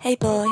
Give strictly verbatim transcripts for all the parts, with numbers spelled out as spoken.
Hey boy.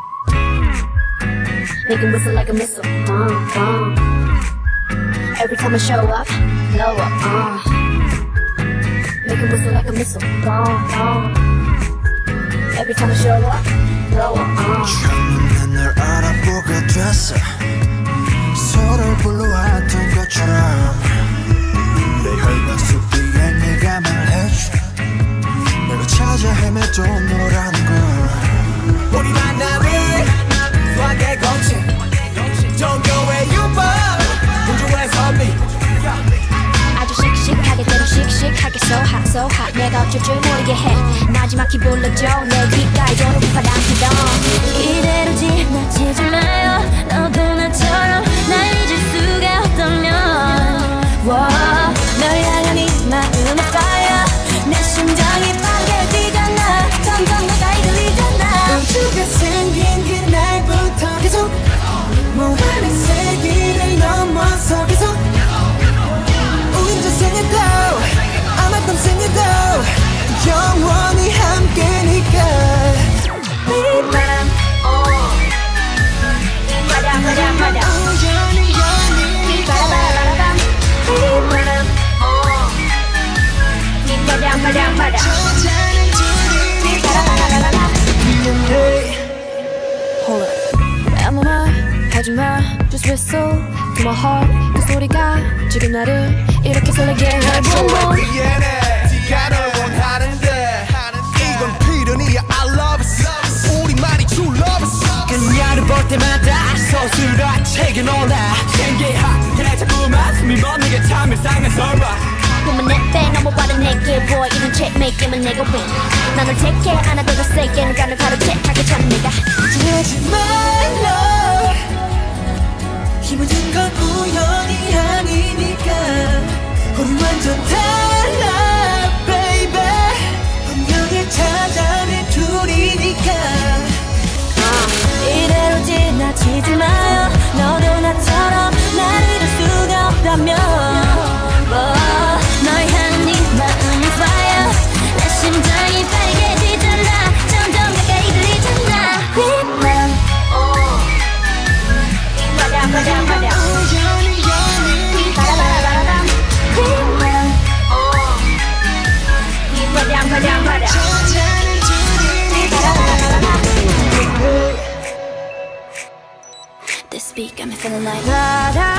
Make him whistle like a missile. Uh, uh. Every time I show up, blow up. Uh. Make him whistle like a missile. Uh, uh. Every time I show up, blow up. Uh. 첫눈에 널 알아보게 됐어. 서로를 불러왔던 것처럼 내 혈관 속 뒤에 네가 말해줘. 내가 찾아 헤매던 너라는 걸. 우리 만남을 수학의 공식 종교의 유머 우주의 선미 아주 씩씩하게 때로 씩씩하게 so hot so hot 내가 어쩔 줄 모르게 해 마지막히 불러줘 내 귓가에 도는 바람 피던 이대로 지나치지 마요 너도 나처럼 날 잊을 수가 없다면 wow, 널 향한 이 마음의 fire 내 심장이 빠르게 뛰잖아 점점 가까이 들리잖아 우주가 생긴 그날부터 계속 무한의 세기를 넘어서 계속 우린 저생에도 아마 땀생에도 영원히 함께니까 빗바람 바람 바람 바람 우연히 연이 바라바라바람 빗바람 바람 바람 바람 저자는 둘이 바라바라바람 Hold up 아무 말 하지마 Just whistle to my heart 그 소리가 지금 나를 이렇게 설레게 해 왜 미안해 네가 널 원하는데 이건 필연이야 I love it 우리만이 true love it 그녀를 볼 때마다 서술아 책에 놀라 신기하게 자꾸만 숨이 멎는 게 참 일상에서라 꿈은 내빼 너무 빠른 내게 보여 이런 checkmate임은 내가 win 난 널 take care 안아도 더 세게 누가 널 가로채하게 참 내가 하지 말라 이 모든 건 우연이 아니니까 우리 완전 달라 baby 운명을 찾아낸 둘이니까 이대로 지나치지 마요 너도 나처럼 날 잊을 수가 없다면 oh, 널 향한 네 마음이 fire 내 심장이 빠르게 뛰잖아 점점 가까이 들리잖아 빗바람 바람 바람 바람 우연이 연이 바라바라바람 빗바람 바람 바람 바람 찾아낸 둘이니까 바라바라바람 This beat got me feeling like la da